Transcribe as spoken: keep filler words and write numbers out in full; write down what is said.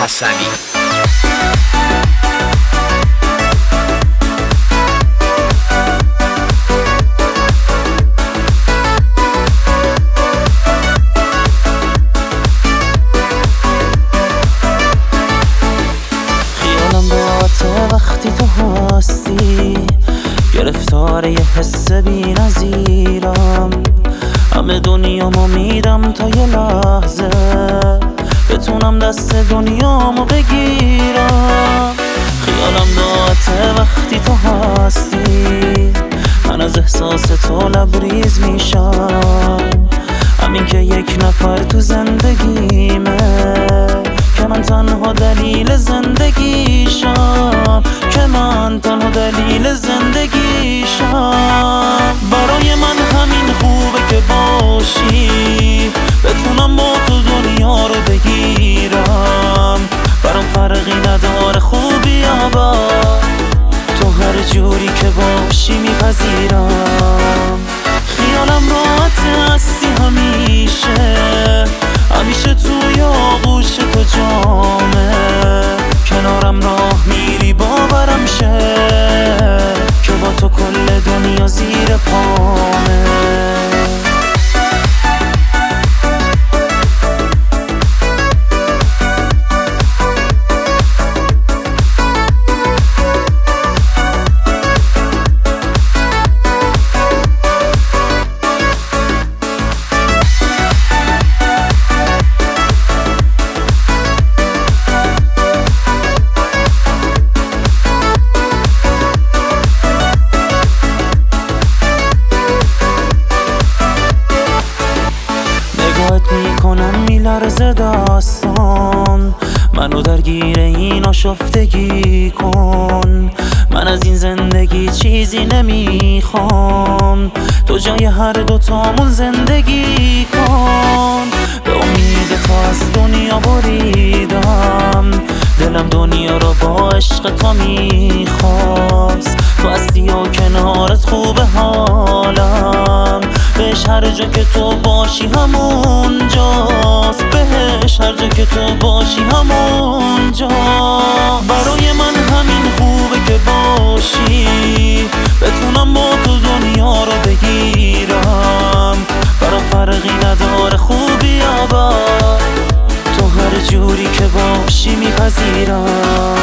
حسنی. وقتی تو هستی گرفتار یه حس بی نظیرم، همه دنیامو میدم تا یه لحظه بتونم دست دنیامو بگیرم. خیالم داعته وقتی تو هستی، من از احساس تو لبریز میشم. همین که یک نفر تو زندگیمه که من تنها دلیل زندگیشم، که من تنها دلیل زندگیشم. برای من همین خوبه که باشی، بتونم با تو دنیا رو بگیرم. برام فرقی نداره خوبی یا بد، تو هر جوری که باشی میپذیرم. خیالم راحت هستی همیشه، همیشه توی آغوش تو جامه، کنارم راه میری باورم شه که با تو کل دنیا زیر پامه. میکنم میلرزه داستان، منو درگیر این آشفتگی کن. من از این زندگی چیزی نمیخوام، تو جای هر دوتامون زندگی کن. به امید تو از دنیا بریدم، دلم دنیا رو با عشق تو میخواست. تو هستی و کنارت خوبه حالم، بهش هر جا که تو باشی همون جاست، بهش هر جا که تو باشی همون جا. برای من همین خوبه که باشی، بتونم با تو دنیا رو بگیرم. برام فرقی نداره خوبی یا بد، تو هر جوری که باشی میپذیرم.